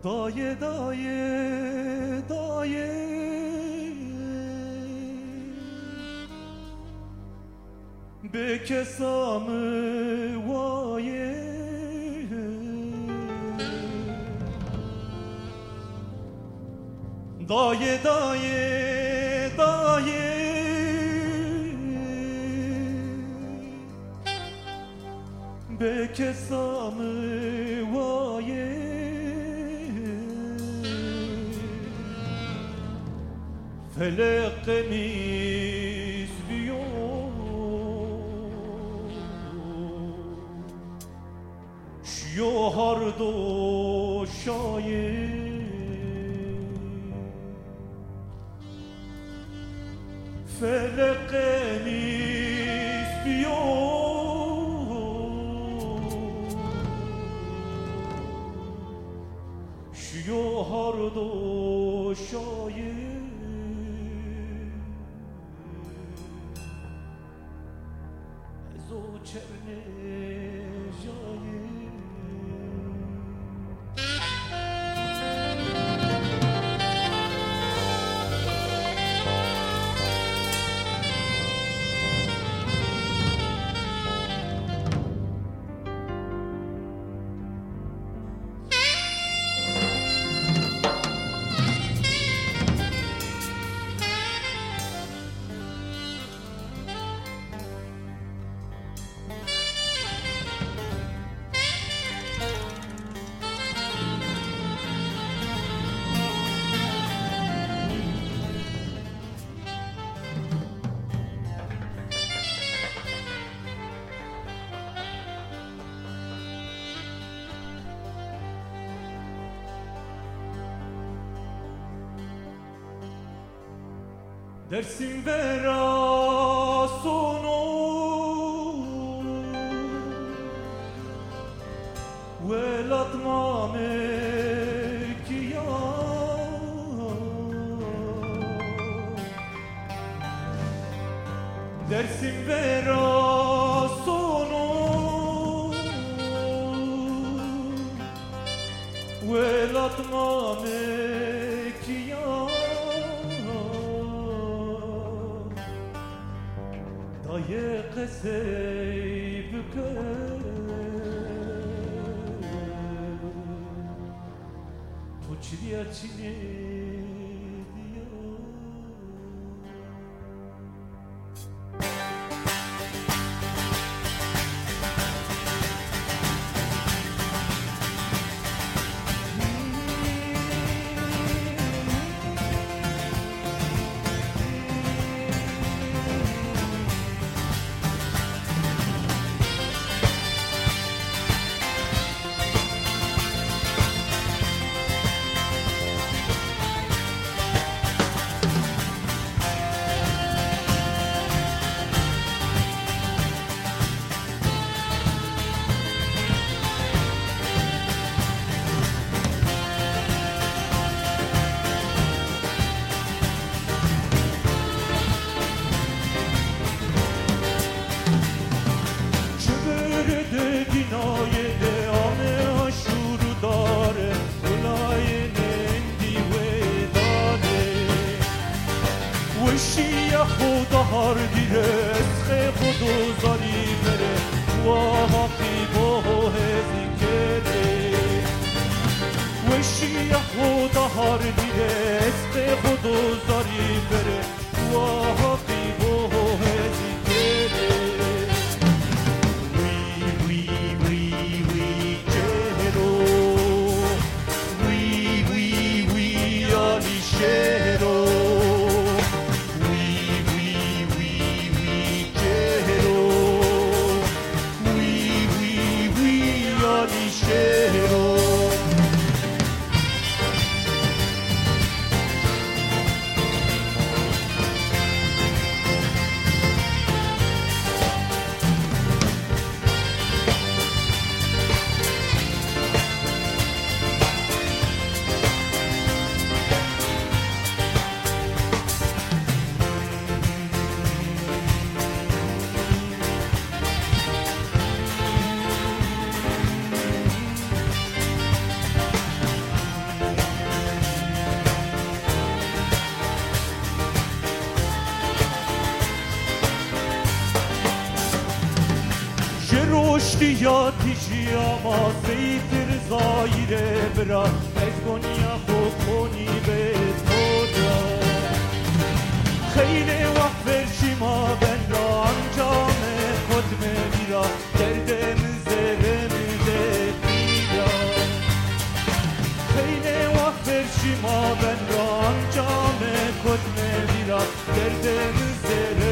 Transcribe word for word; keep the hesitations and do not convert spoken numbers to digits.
دایه دایه دایه به کسام وایه دایه دایه دایه به کسام وایه فلق میز بیو شیو هر دو شایه فلق میز بیو شیو هر دو شایه چرنه جایه درسیم برا سونو ولات مامه کیا درسیم برا سونو ولات مامه کیا دایه قصه بکن تو چی دیا چی دیا خدا هر دیره اسخ خودو زاری بره و حقی با هزی کره وشی خدا هر دیره اسخ خودو زاری بره و حقی با هزی کره وی وی وی وی جهرو وی وی وی آلی شهرو جروشتی یا تیجی اما سیتر زایره برا از گنیا خود کنی به خدا خیلی وقت فرشی ما بن را انجام خود میرا گرده مزره میده میرا خیلی وقت فرشی ما بن را انجام خود میرا گرده مزره